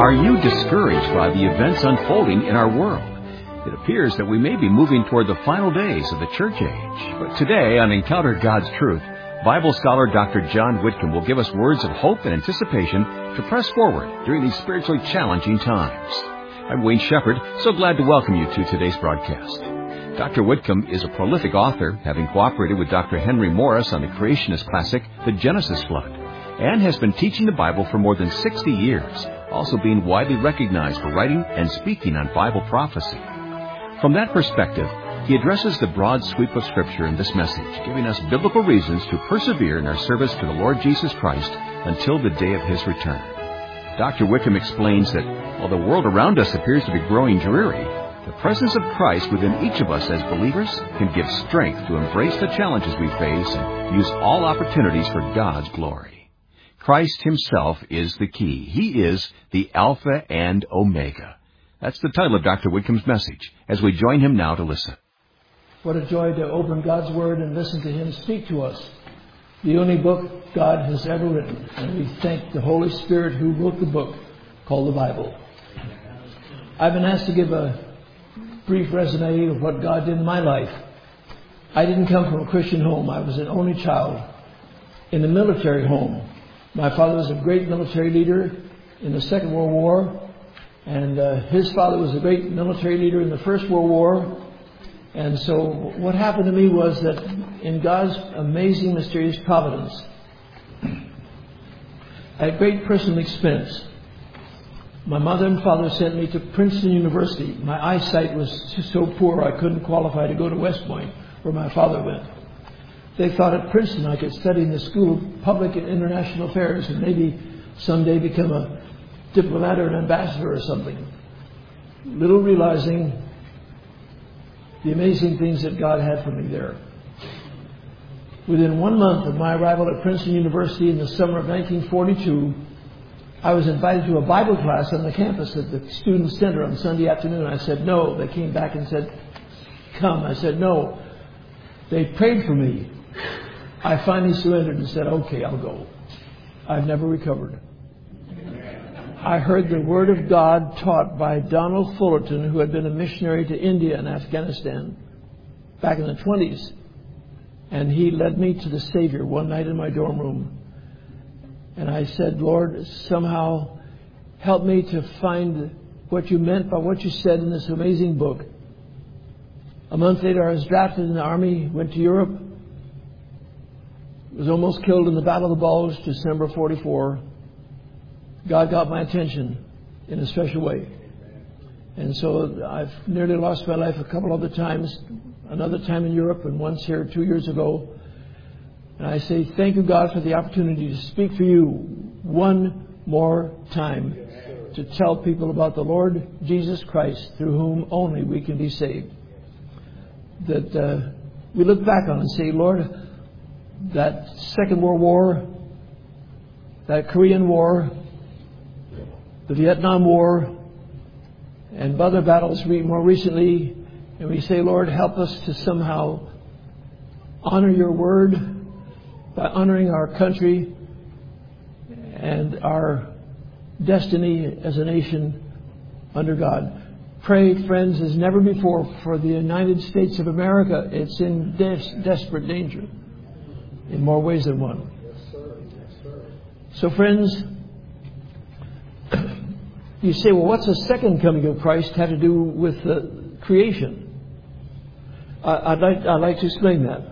Are you discouraged by the events unfolding in our world? It appears that we may be moving toward the final days of the church age. But today on Encounter God's Truth, Bible scholar Dr. John Whitcomb will give us words of hope and anticipation to press forward during these spiritually challenging times. I'm Wayne Shepherd, so glad to welcome you to today's broadcast. Dr. Whitcomb is a prolific author, having cooperated with Dr. Henry Morris on the creationist classic, The Genesis Flood, and has been teaching the Bible for more than 60 years, also being widely recognized for writing and speaking on Bible prophecy. From that perspective, he addresses the broad sweep of Scripture in this message, giving us biblical reasons to persevere in our service to the Lord Jesus Christ until the day of His return. Dr. Whitcomb explains that while the world around us appears to be growing dreary, the presence of Christ within each of us as believers can give strength to embrace the challenges we face and use all opportunities for God's glory. Christ Himself is the key. He is the Alpha and Omega. That's the title of Dr. Whitcomb's message, as we join him now to listen. What a joy to open God's Word and listen to Him speak to us. The only book God has ever written. And we thank the Holy Spirit who wrote the book called the Bible. I've been asked to give a brief resume of what God did in my life. I didn't come from a Christian home. I was an only child in a military home. My father was a great military leader in the Second World War, and his father was a great military leader in the First World War. And so what happened to me was that in God's amazing, mysterious providence, at great personal expense, my mother and father sent me to Princeton University. My eyesight was so poor I couldn't qualify to go to West Point, where my father went. They thought at Princeton I could study in the School of Public and International Affairs and maybe someday become a diplomat or an ambassador or something. Little realizing the amazing things that God had for me there. Within 1 month of my arrival at Princeton University in the summer of 1942, I was invited to a Bible class on the campus at the Student Center on Sunday afternoon. I said no. They came back and said, come. I said no. They prayed for me. I finally surrendered and said, okay, I'll go. I've never recovered. I heard the Word of God taught by Donald Fullerton, who had been a missionary to India and Afghanistan back in the 20s. And he led me to the Savior one night in my dorm room. And I said, Lord, somehow help me to find what you meant by what you said in this amazing book. A month later, I was drafted in the Army, went to Europe, was almost killed in the Battle of the Bulge, December 44. God got my attention in a special way. And so I've nearly lost my life a couple other times, another time in Europe and once here 2 years ago. And I say, thank you, God, for the opportunity to speak to you one more time, to tell people about the Lord Jesus Christ, through whom only we can be saved. That we look back on and say, Lord, that Second World War, that Korean War, the Vietnam War, and other battles more recently, and we say, Lord, help us to somehow honor your word by honoring our country and our destiny as a nation under God. Pray, friends, as never before for the United States of America. It's in desperate danger in more ways than one. So, friends, you say, well, what's the second coming of Christ have to do with creation? I'd like to explain that.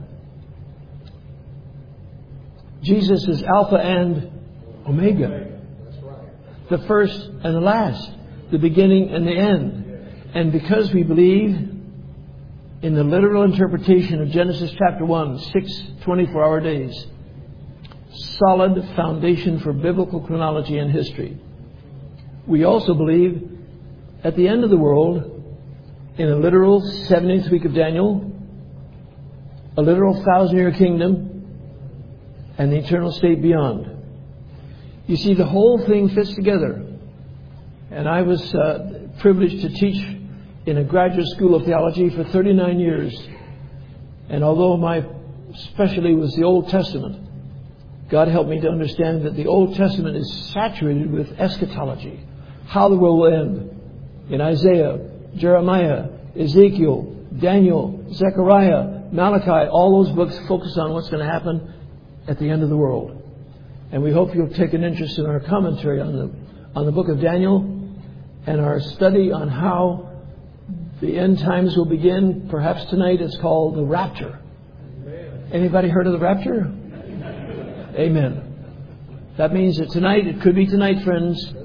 Jesus is Alpha and Omega. The first and the last. The beginning and the end. And because we believe in the literal interpretation of Genesis chapter 1, 6 24-hour days, solid foundation for biblical chronology and history, we also believe at the end of the world in a literal 70th week of Daniel, a literal 1,000-year kingdom, and the eternal state beyond. You see, the whole thing fits together. And I was privileged to teach in a graduate school of theology for 39 years. And although my specialty was the Old Testament, God helped me to understand that the Old Testament is saturated with eschatology, how the world will end. In Isaiah, Jeremiah, Ezekiel, Daniel, Zechariah, Malachi, all those books focus on what's going to happen at the end of the world. And we hope you'll take an interest in our commentary on the book of Daniel and our study on how the end times will begin. Perhaps tonight it's called the rapture. Anybody heard of the rapture? Amen. That means that tonight, it could be tonight, friends,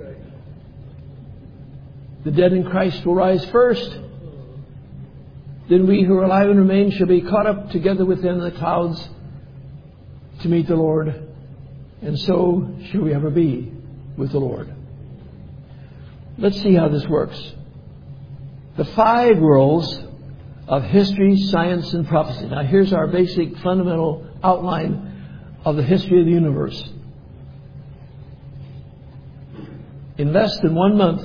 the dead in Christ will rise first. Then we who are alive and remain shall be caught up together with them in the clouds to meet the Lord. And so shall we ever be with the Lord. Let's see how this works. The 5 worlds of history, science, and prophecy. Now here's our basic fundamental outline of the history of the universe. In less than 1 month,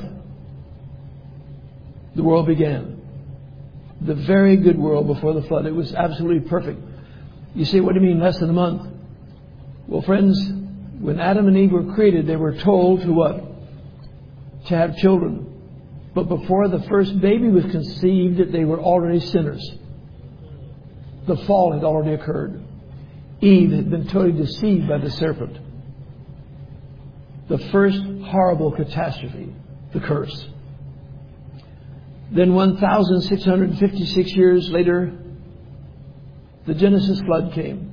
the world began. The very good world before the flood. It was absolutely perfect. You say, what do you mean less than a month? Well, friends, when Adam and Eve were created, they were told to what? To have children. But before the first baby was conceived, they were already sinners. The fall had already occurred. Eve had been totally deceived by the serpent. The first horrible catastrophe, the curse. Then 1,656 years later, the Genesis flood came.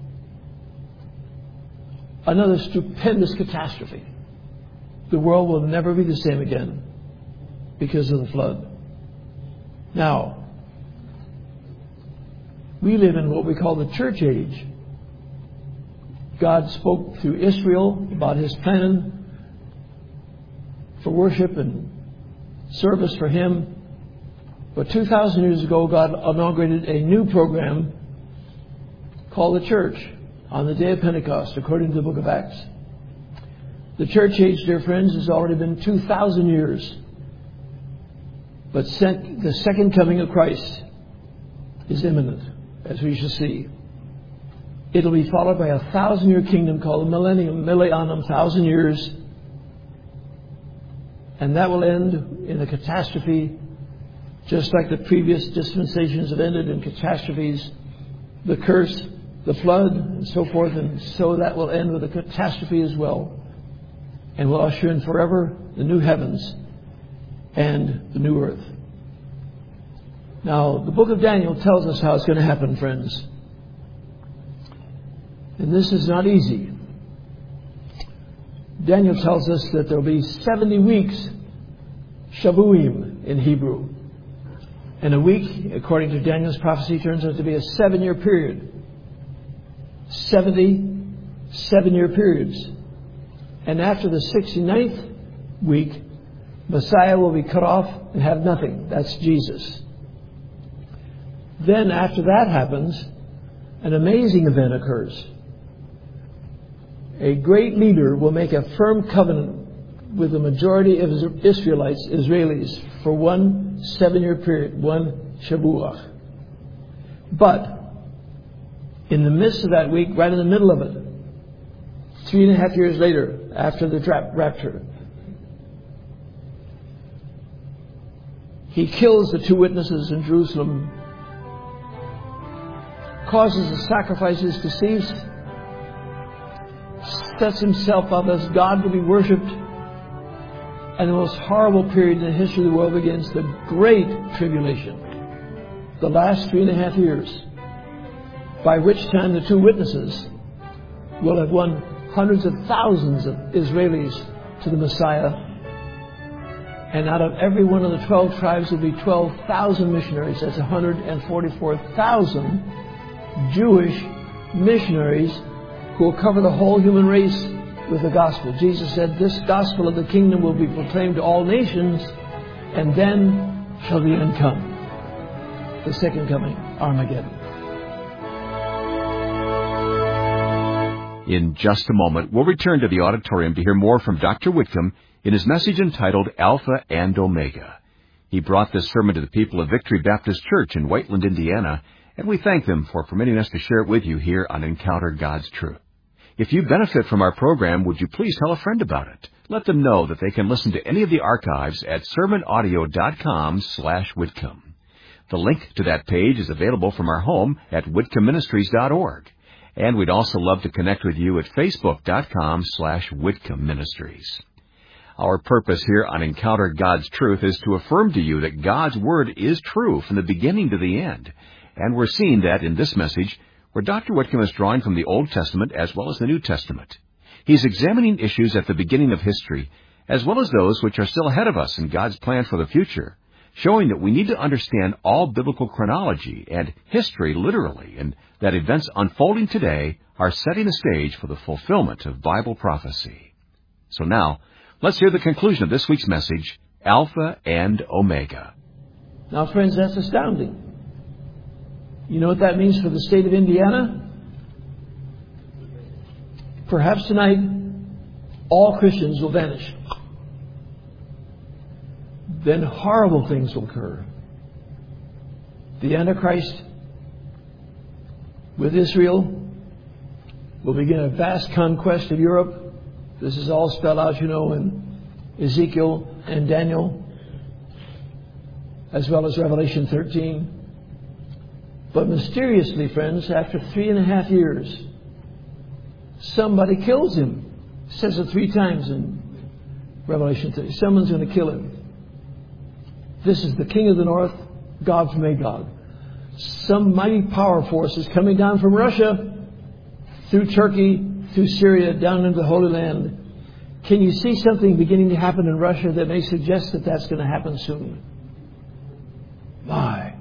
Another stupendous catastrophe. The world will never be the same again because of the flood. Now, we live in what we call the church age. God spoke through Israel about His plan for worship and service for Him. But 2,000 years ago, God inaugurated a new program called the church on the day of Pentecost, according to the book of Acts. The church age, dear friends, has already been 2,000 years. But the second coming of Christ is imminent, as we shall see. It'll be followed by a 1,000-year kingdom called the millennium, 1,000 years. And that will end in a catastrophe, just like the previous dispensations have ended in catastrophes, the curse, the flood, and so forth. And so that will end with a catastrophe as well. And will usher in forever the new heavens and the new earth. Now, the book of Daniel tells us how it's going to happen, friends. And this is not easy. Daniel tells us that there will be 70 weeks, Shavuim in Hebrew. And a week, according to Daniel's prophecy, turns out to be a 7-year period. 70 7-year periods. And after the 69th week, Messiah will be cut off and have nothing. That's Jesus. Then after that happens, an amazing event occurs. A great leader will make a firm covenant with the majority of Israelites, Israelis, for 1 7-year period, 1 Shavuot. But in the midst of that week, right in the middle of it, 3.5 years later, after the rapture, He kills the 2 witnesses in Jerusalem, causes the sacrifices to cease, sets Himself up as God to be worshipped, and the most horrible period in the history of the world begins, the Great Tribulation, the last 3.5 years, by which time the 2 witnesses will have won hundreds of thousands of Israelis to the Messiah. And out of every one of the 12 tribes will be 12,000 missionaries. That's 144,000 Jewish missionaries who will cover the whole human race with the gospel. Jesus said, this gospel of the kingdom will be proclaimed to all nations, and then shall the end come. The second coming, Armageddon. In just a moment, we'll return to the auditorium to hear more from Dr. Whitcomb in his message entitled Alpha and Omega. He brought this sermon to the people of Victory Baptist Church in Whiteland, Indiana, and we thank them for permitting us to share it with you here on Encounter God's Truth. If you benefit from our program, would you please tell a friend about it? Let them know that they can listen to any of the archives at sermonaudio.com/Whitcomb. The link to that page is available from our home at whitcombministries.org. And we'd also love to connect with you at facebook.com/Whitcomb Ministries. Our purpose here on Encounter God's Truth is to affirm to you that God's Word is true from the beginning to the end. And we're seeing that in this message, where Dr. Whitcomb is drawing from the Old Testament as well as the New Testament. He's examining issues at the beginning of history, as well as those which are still ahead of us in God's plan for the future, showing that we need to understand all biblical chronology and history literally, and that events unfolding today are setting the stage for the fulfillment of Bible prophecy. So now, let's hear the conclusion of this week's message, Alpha and Omega. Now, friends, that's astounding. You know what that means for the state of Indiana? Perhaps tonight, all Christians will vanish. Then horrible things will occur. The Antichrist, with Israel, will begin a vast conquest of Europe. This is all spelled out, in Ezekiel and Daniel, as well as Revelation 13. But mysteriously, friends, after 3.5 years, somebody kills him. It says it 3 times in Revelation 13. Someone's going to kill him. This is the king of the north, Gog from Magog. Some mighty power force is coming down from Russia, through Turkey, through Syria, down into the Holy Land. Can you see something beginning to happen in Russia that may suggest that that's going to happen soon? My.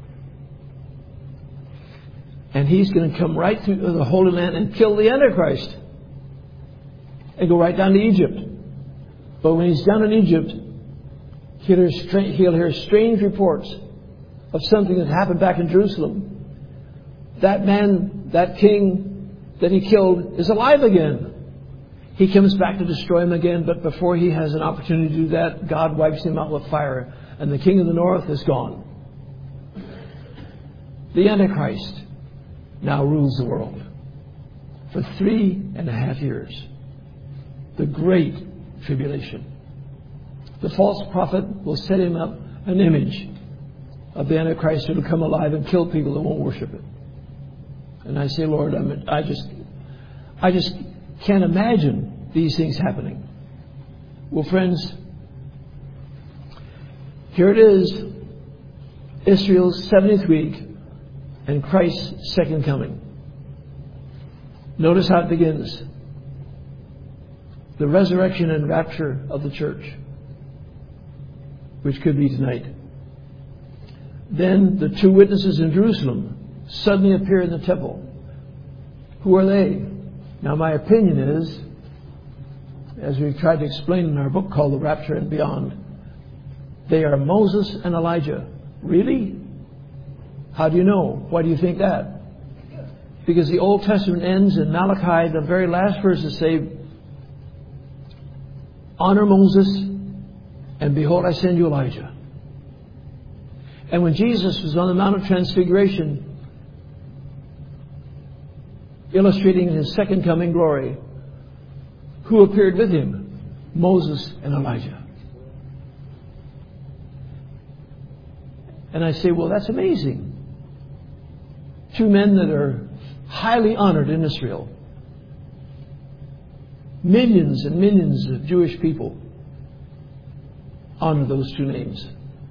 And he's going to come right through the Holy Land and kill the Antichrist. And go right down to Egypt. But when he's down in Egypt, he'll hear strange reports of something that happened back in Jerusalem. That man, that king that he killed, is alive again. He comes back to destroy him again, but before he has an opportunity to do that, God wipes him out with fire, and the king of the north is gone. The Antichrist now rules the world for 3.5 years. The Great Tribulation. The false prophet will set him up an image of the Antichrist who will come alive and kill people who won't worship it. And I say, Lord, I just can't imagine these things happening. Well, friends, here it is, Israel's 70th week and Christ's second coming. Notice how it begins. The resurrection and rapture of the church, which could be tonight. Then the 2 witnesses in Jerusalem suddenly appear in the temple. Who are they? Now, my opinion is, as we've tried to explain in our book called The Rapture and Beyond, they are Moses and Elijah. Really? How do you know? Why do you think that? Because the Old Testament ends in Malachi, the very last verses say, honor Moses, and behold, I send you Elijah. And when Jesus was on the Mount of Transfiguration, illustrating his second coming glory, who appeared with him? Moses and Elijah. And I say, well, that's amazing. 2 men that are highly honored in Israel. Millions and millions of Jewish people honor those 2 names.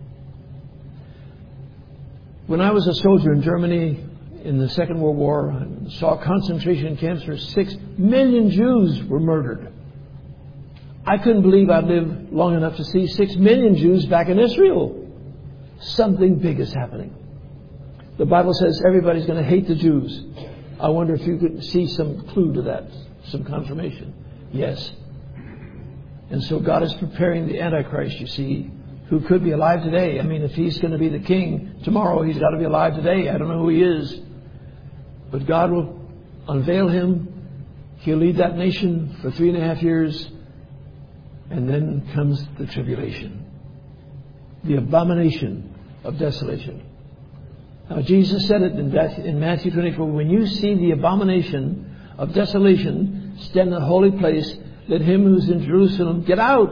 When I was a soldier in Germany in the Second World War, I saw concentration camps where 6 million Jews were murdered. I couldn't believe I'd lived long enough to see 6 million Jews back in Israel. Something big is happening. The Bible says everybody's going to hate the Jews. I wonder if you could see some clue to that, some confirmation. Yes. And so God is preparing the Antichrist, you see, who could be alive today. I mean, if he's going to be the king tomorrow, he's got to be alive today. I don't know who he is. But God will unveil him. He'll lead that nation for 3.5 years. And then comes the tribulation. The abomination of desolation. Now, Jesus said it in Matthew 24. When you see the abomination of desolation stand in the holy place. Let him who's in Jerusalem get out.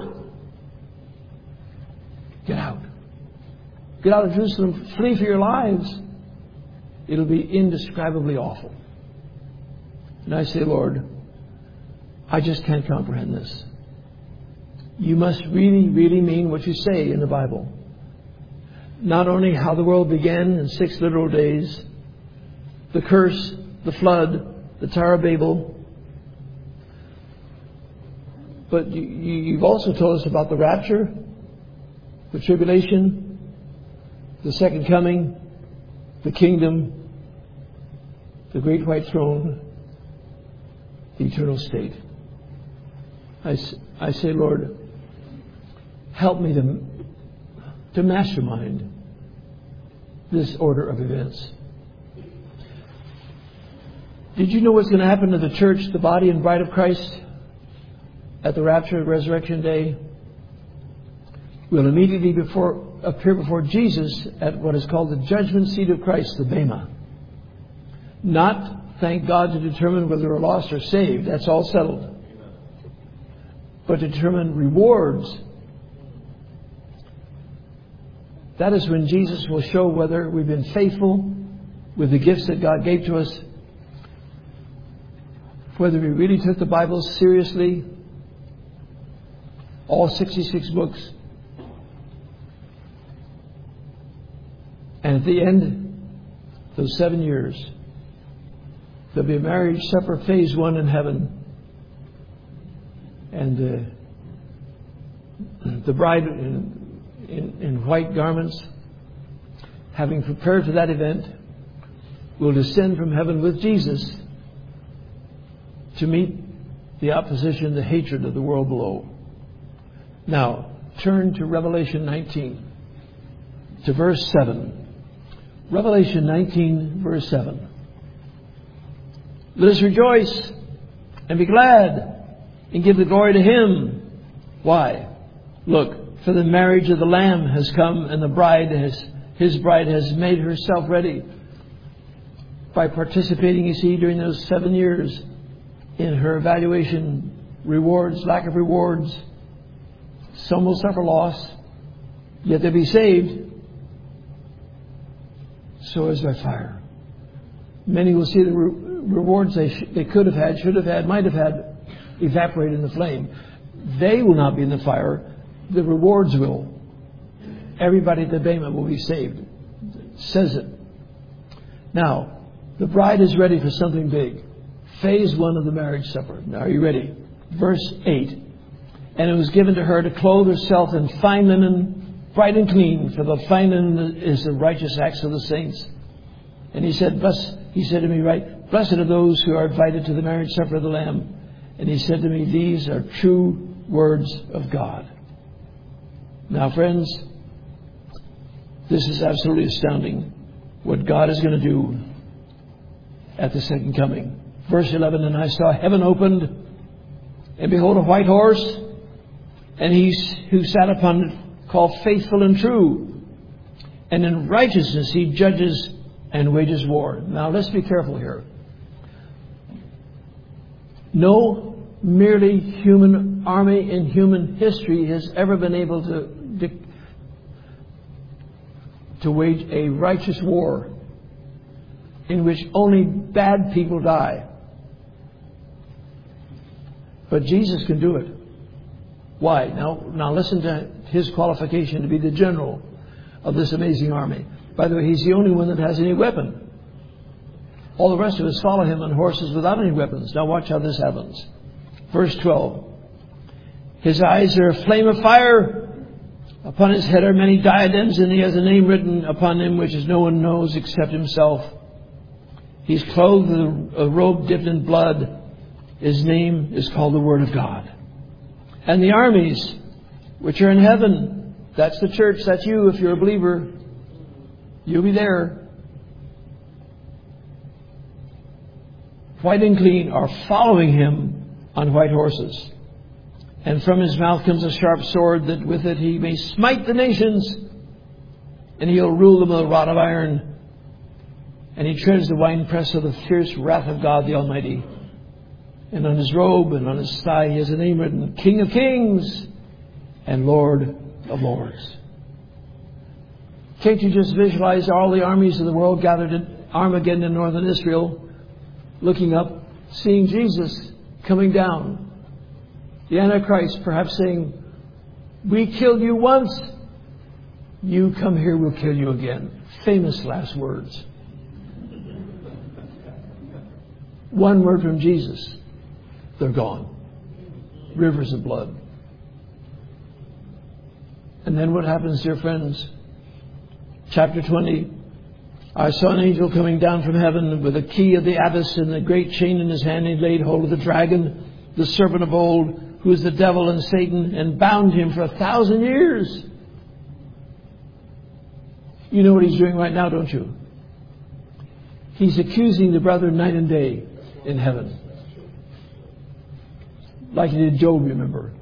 Get out. Get out of Jerusalem. Flee for your lives. It'll be indescribably awful. And I say, Lord, I just can't comprehend this. You must really, really mean what you say in the Bible. Not only how the world began in 6 literal days, the curse, the flood, the Tower of Babel, but you've also told us about the rapture, the tribulation, the second coming, the kingdom, the great white throne, the eternal state. I say, Lord, help me to mastermind this order of events. Did you know what's going to happen to the church, the body and bride of Christ, at the rapture and resurrection day? We'll immediately appear before Jesus at what is called the judgment seat of Christ, the Bema. Not, thank God, to determine whether we're lost or saved. That's all settled. But to determine rewards. That is when Jesus will show whether we've been faithful with the gifts that God gave to us, whether we really took the Bible seriously, all 66 books. And at the end, those 7 years, there'll be a marriage supper, phase 1 in heaven. And the bride in white garments, having prepared for that event, will descend from heaven with Jesus to meet the opposition, the hatred of the world below. Now, turn to Revelation 19, to verse 7. Revelation 19, verse 7. Let us rejoice and be glad and give the glory to Him. Why? Look, for the marriage of the Lamb has come, and His bride has made herself ready. By participating, you see, during those 7 years in her evaluation, rewards, lack of rewards. Some will suffer loss, yet they'll be saved. So as by fire. Many will see the rewards they could have had, should have had, might have had, evaporate in the flame. They will not be in the fire. The rewards will. Everybody at the Bema will be saved. It says it. Now, the bride is ready for something big. Phase 1 of the marriage supper. Now, are you ready? Verse 8. And it was given to her to clothe herself in fine linen, bright and clean, for the fine linen is the righteous acts of the saints. And he said to me, right, blessed are those who are invited to the marriage supper of the Lamb. And he said to me, these are true words of God. Now, friends, this is absolutely astounding what God is going to do at the second coming. Verse 11, and I saw heaven opened, and behold, a white horse, and he who sat upon it called Faithful and True. And in righteousness he judges and wages war. Now, let's be careful here. No merely human army in human history has ever been able to wage a righteous war in which only bad people die. But Jesus can do it. Why? Now listen to his qualification to be the general of this amazing army. By the way, he's the only one that has any weapon. All the rest of us follow him on horses without any weapons. Now watch how this happens. Verse 12. His eyes are a flame of fire. Upon his head are many diadems, and he has a name written upon him which no one knows except himself. He's clothed with a robe dipped in blood. His name is called the Word of God. And the armies which are in heaven, that's the church, that's you if you're a believer. You'll be there. White and clean are following him on white horses. And from his mouth comes a sharp sword, that with it he may smite the nations, and he'll rule them with a rod of iron. And he treads the winepress of the fierce wrath of God the Almighty. And on his robe and on his thigh he has a name written, King of Kings and Lord of Lords. Can't you just visualize all the armies of the world gathered at Armageddon in northern Israel, looking up, seeing Jesus coming down? The Antichrist perhaps saying, we killed you once. You come here, we'll kill you again. Famous last words. One word from Jesus, they're gone. Rivers of blood. And then what happens, dear friends? Chapter 20. I saw an angel coming down from heaven with a key of the abyss and a great chain in his hand. He laid hold of the dragon, the serpent of old, who is the devil and Satan, and bound him for 1,000 years. You know what he's doing right now, don't you? He's accusing the brethren night and day in heaven. Like he did Job, remember.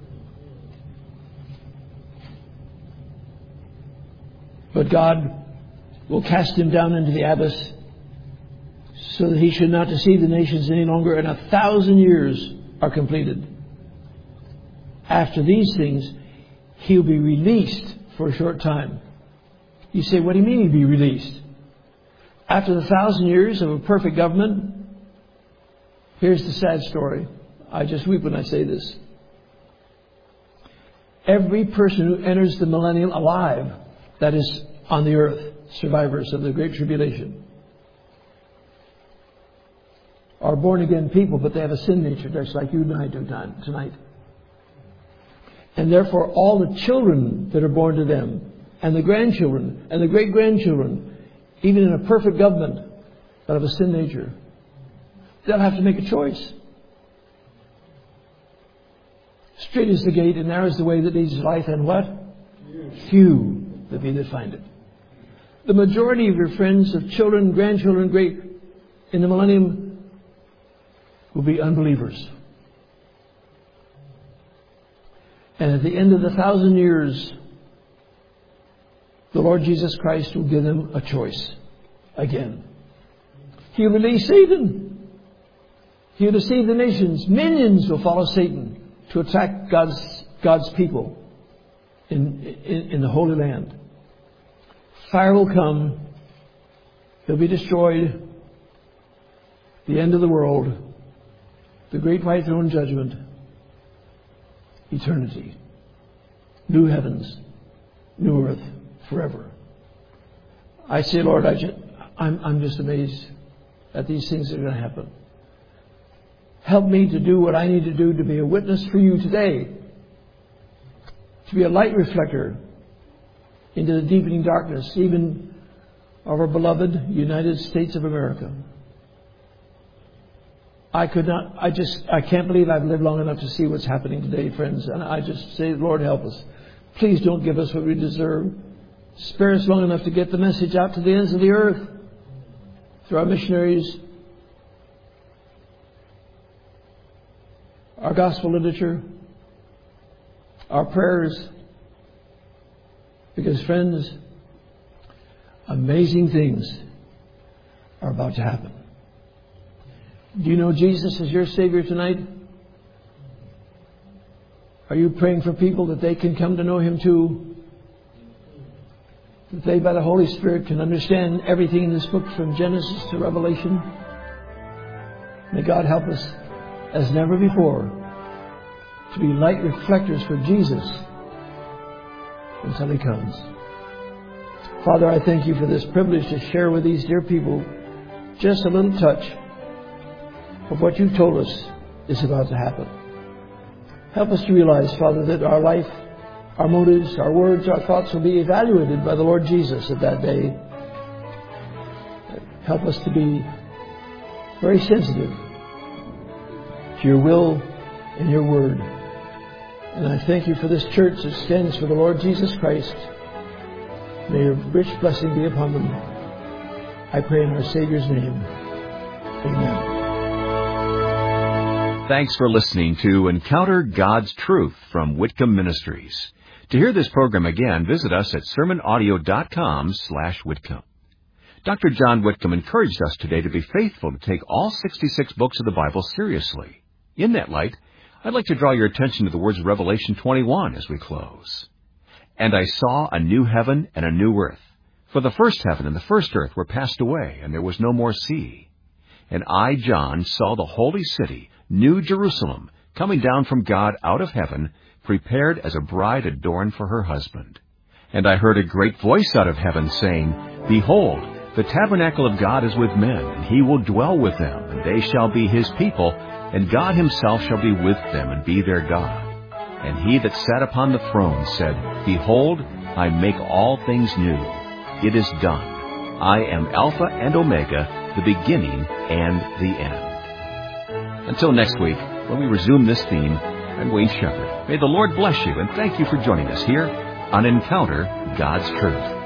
But God will cast him down into the abyss so that he should not deceive the nations any longer, and 1,000 years are completed. After these things, he'll be released for a short time. You say, what do you mean he'll be released? After the 1,000 years of a perfect government, here's the sad story. I just weep when I say this. Every person who enters the millennium alive, that is on the earth, survivors of the Great Tribulation, are born again people, but they have a sin nature just like you and I do tonight. And therefore all the children that are born to them, and the grandchildren, and the great-grandchildren, even in a perfect government, that have a sin nature, they'll have to make a choice. Straight is the gate, and narrow is the way that leads to life, and what? Few there be that find it. The majority of your friends, of children, grandchildren, great, in the millennium, will be unbelievers. And at the end of the 1,000 years, the Lord Jesus Christ will give them a choice again. He'll release Satan. He'll deceive the nations. Millions will follow Satan to attack God's people in the Holy Land. Fire will come. They'll be destroyed. The end of the world. The great white throne judgment. Eternity. New heavens. New earth. Forever. I say, Lord, I'm just amazed at these things that are going to happen. Help me to do what I need to do to be a witness for you today. To be a light reflector into the deepening darkness, even of our beloved United States of America. I can't believe I've lived long enough to see what's happening today, friends. And I just say, Lord, help us. Please don't give us what we deserve. Spare us long enough to get the message out to the ends of the earth through our missionaries, our gospel literature, our prayers. Because, friends, amazing things are about to happen. Do you know Jesus is your Savior tonight? Are you praying for people that they can come to know Him too? That they, by the Holy Spirit, can understand everything in this book from Genesis to Revelation? May God help us, as never before, to be light reflectors for Jesus until He comes. Father, I thank You for this privilege to share with these dear people just a little touch of what You told us is about to happen. Help us to realize, Father, that our life, our motives, our words, our thoughts will be evaluated by the Lord Jesus at that day. Help us to be very sensitive to Your will and Your word. And I thank You for this church that stands for the Lord Jesus Christ. May Your rich blessing be upon them. I pray in our Savior's name. Amen. Thanks for listening to Encounter God's Truth from Whitcomb Ministries. To hear this program again, visit us at sermonaudio.com/Whitcomb. Dr. John Whitcomb encouraged us today to be faithful to take all 66 books of the Bible seriously. In that light, I'd like to draw your attention to the words of Revelation 21 as we close. And I saw a new heaven and a new earth. For the first heaven and the first earth were passed away, and there was no more sea. And I, John, saw the holy city, New Jerusalem, coming down from God out of heaven, prepared as a bride adorned for her husband. And I heard a great voice out of heaven saying, Behold, the tabernacle of God is with men, and he will dwell with them, and they shall be his people, and God himself shall be with them and be their God. And he that sat upon the throne said, Behold, I make all things new. It is done. I am Alpha and Omega, the beginning and the end. Until next week, when we resume this theme, I'm Wayne Shepherd. May the Lord bless you, and thank you for joining us here on Encounter God's Truth.